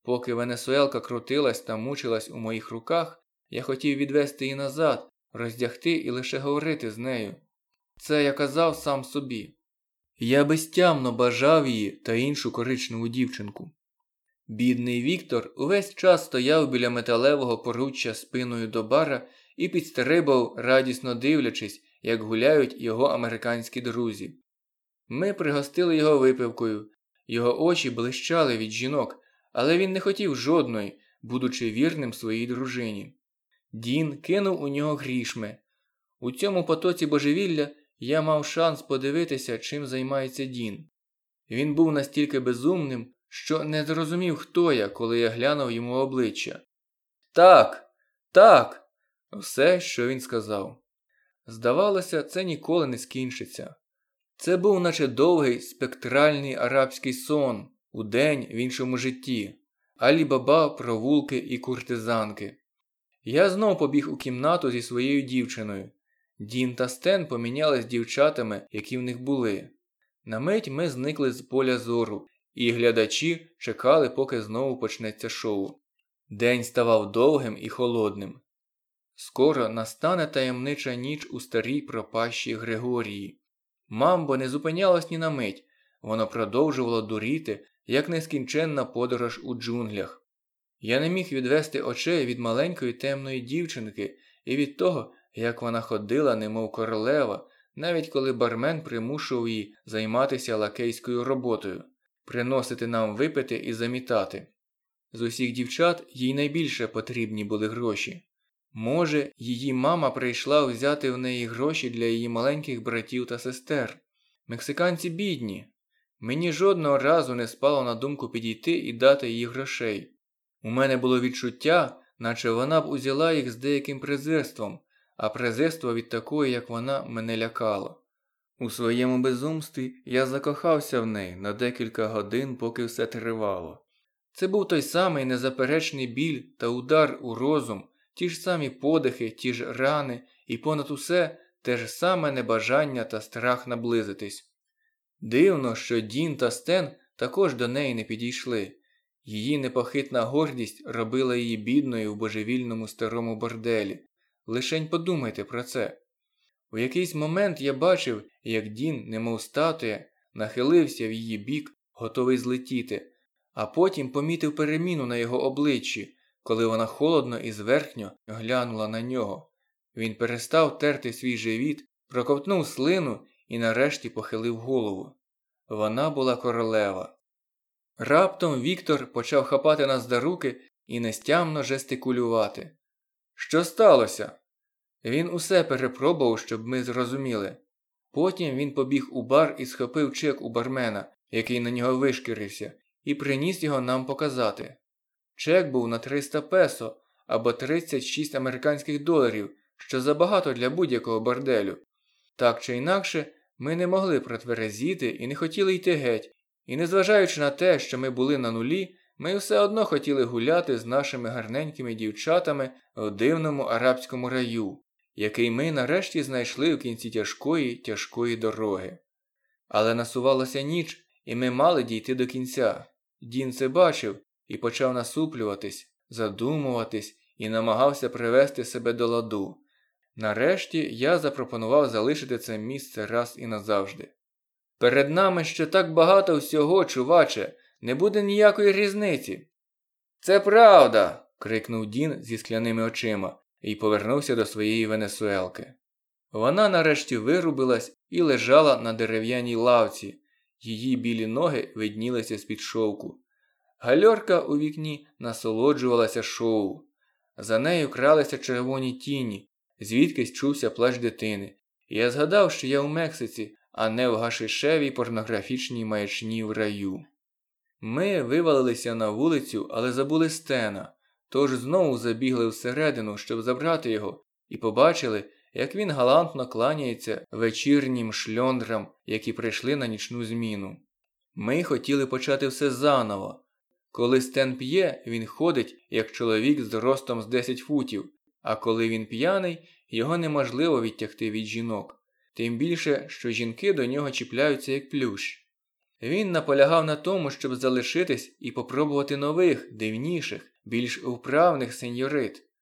Поки венесуелка крутилась та мучилась у моїх руках, я хотів відвести її назад, роздягти і лише говорити з нею. Це я казав сам собі. Я безтямно бажав її та іншу коричневу дівчинку. Бідний Віктор увесь час стояв біля металевого поруччя спиною до бара і підстрибав, радісно дивлячись, як гуляють його американські друзі. Ми пригостили його випивкою. Його очі блищали від жінок, але він не хотів жодної, будучи вірним своїй дружині. Дін кинув у нього грішми. У цьому потоці божевілля я мав шанс подивитися, чим займається Дін. Він був настільки безумним, що не зрозумів, хто я, коли я глянув йому в обличчя. «Так, так!» – все, що він сказав. Здавалося, це ніколи не скінчиться. Це був наче довгий спектральний арабський сон, удень в іншому житті. Алі-Баба, провулки і куртизанки. Я знов побіг у кімнату зі своєю дівчиною. Дін та Стен помінялись дівчатами, які в них були. На мить ми зникли з поля зору, і глядачі чекали, поки знову почнеться шоу. День ставав довгим і холодним. Скоро настане таємнича ніч у старій пропащій Григорії. Мамбо не зупинялось ні на мить, воно продовжувало дуріти, як нескінченна подорож у джунглях. Я не міг відвести очей від маленької темної дівчинки і від того, як вона ходила, немов королева, навіть коли бармен примушував її займатися лакейською роботою, приносити нам випити і замітати. З усіх дівчат їй найбільше потрібні були гроші. Може, її мама прийшла взяти в неї гроші для її маленьких братів та сестер. Мексиканці бідні. Мені жодного разу не спало на думку підійти і дати їй грошей. У мене було відчуття, наче вона б узяла їх з деяким презирством, а презирство від такої, як вона, мене лякало. У своєму безумстві я закохався в неї на декілька годин, поки все тривало. Це був той самий незаперечний біль та удар у розум, ті ж самі подихи, ті ж рани і понад усе те ж саме небажання та страх наблизитись. Дивно, що Дін та Стен також до неї не підійшли. Її непохитна гордість робила її бідною в божевільному старому борделі. Лишень подумайте про це. У якийсь момент я бачив, як Дін, немов статуя, нахилився в її бік, готовий злетіти, а потім помітив переміну на його обличчі, коли вона холодно і зверхньо глянула на нього. Він перестав терти свій живіт, проковтнув слину і нарешті похилив голову. Вона була королева. Раптом Віктор почав хапати нас за руки і нестямно жестикулювати. Що сталося? Він усе перепробував, щоб ми зрозуміли. Потім він побіг у бар і схопив чек у бармена, який на нього вишкірився, і приніс його нам показати. Чек був на 300 песо, або 36 американських доларів, що забагато для будь-якого борделю. Так чи інакше, ми не могли протверезіти і не хотіли йти геть, і незважаючи на те, що ми були на нулі, ми все одно хотіли гуляти з нашими гарненькими дівчатами в дивному арабському раю, який ми нарешті знайшли у кінці тяжкої дороги. Але насувалася ніч, і ми мали дійти до кінця. Дін це бачив і почав насуплюватись, задумуватись і намагався привести себе до ладу. Нарешті я запропонував залишити це місце раз і назавжди. «Перед нами ще так багато всього, чуваче, не буде ніякої різниці». «Це правда!» – крикнув Дін зі скляними очима і повернувся до своєї венесуелки. Вона нарешті вирубилась і лежала на дерев'яній лавці. Її білі ноги виднілися з-під шовку. Гальорка у вікні насолоджувалася шоу. За нею кралися червоні тіні, звідкись чувся плач дитини. І я згадав, що я у Мексиці, а не в гашишевій порнографічній маячні в раю. Ми вивалилися на вулицю, але забули Стена, тож знову забігли всередину, щоб забрати його, і побачили, як він галантно кланяється вечірнім шльондрам, які прийшли на нічну зміну. Ми хотіли почати все заново. Коли Стен п'є, він ходить, як чоловік з ростом з 10 футів, а коли він п'яний, його неможливо відтягти від жінок. Тим більше, що жінки до нього чіпляються як плющ. Він наполягав на тому, щоб залишитись і попробувати нових, дивніших, більш вправних сеньорит.